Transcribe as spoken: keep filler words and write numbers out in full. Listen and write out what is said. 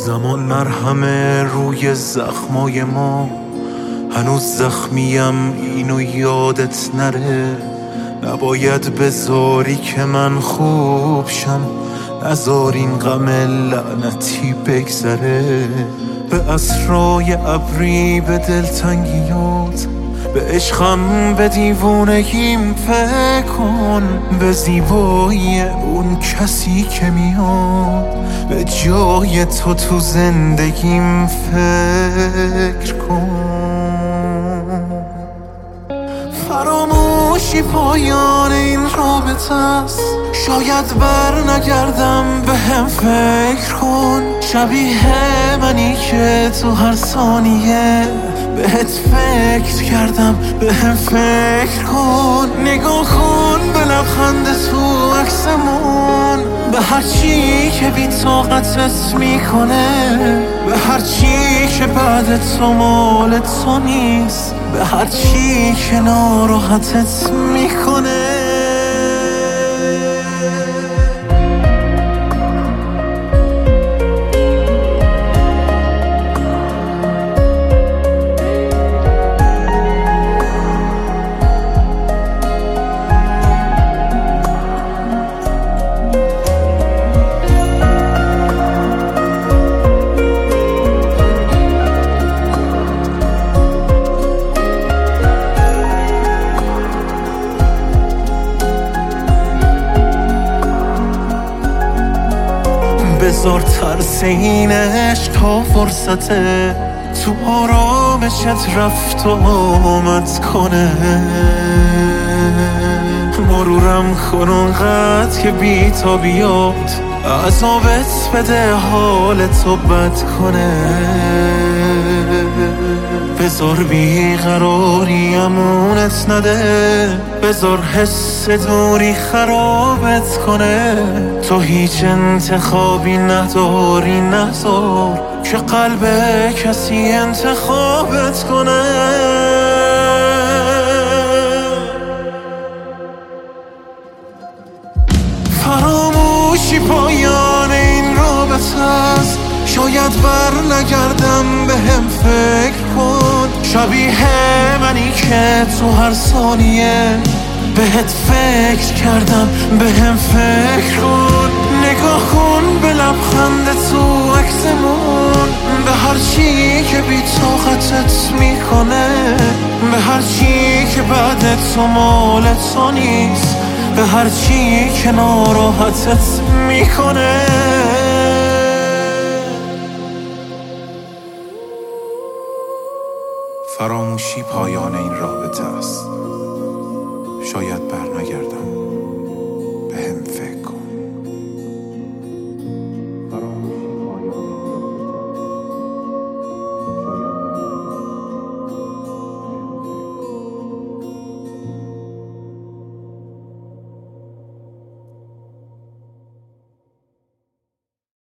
زمان مرهمه روی زخمای ما، هنوز زخمیم اینو یادت نره. نباید بذاری که من خوب شم، نذار این غم لعنتی بگذره. به اسرای ابری، به دلتنگیات، به عشقم، به دیوونگیم فکر کن. به زیبایی اون کسی که میاد به جای تو تو زندگیم فکر کن. فراموشی پایان این رابطه است، شاید بر نگردم، به هم فکر کن. شبیه منی که تو هر ثانیه بهت فکر کردم، به هم فکر کن. نگاه کن به لبخند تو عکسمون، به هر چی که بی طاقتت میکنه، به هر چی که بعد تو مال تو نیست، به هر چی که ناراحتت میکنه. بذار ترس این عشق تا فرصته تو آرامشت رفت و آمد کنه. مرورم کن اونقدر که بی تا بیاد، عذابت بده حالتو بد کنه. بذار بیقراری امونت نده، بذار حس دوری خرابت کنه. تو هیچ انتخابی نداری، نذار که قلب کسی انتخابت کنه. فراموشی پایان این رابطه است، شاید بر نگردم، به هم فکر کن. شبیه منی که تو هر ثانیه بهت فکر کردم، به هم فکر کن. نگاه کن به لبخند تو عکسمون، به هر چی که بی طاقتت میکنه، به هر چی که بعد تو مال تو نیست، به هر چی که ناراحتت میکنه. فراموشی پایان این رابطه است، شاید بر نگردم.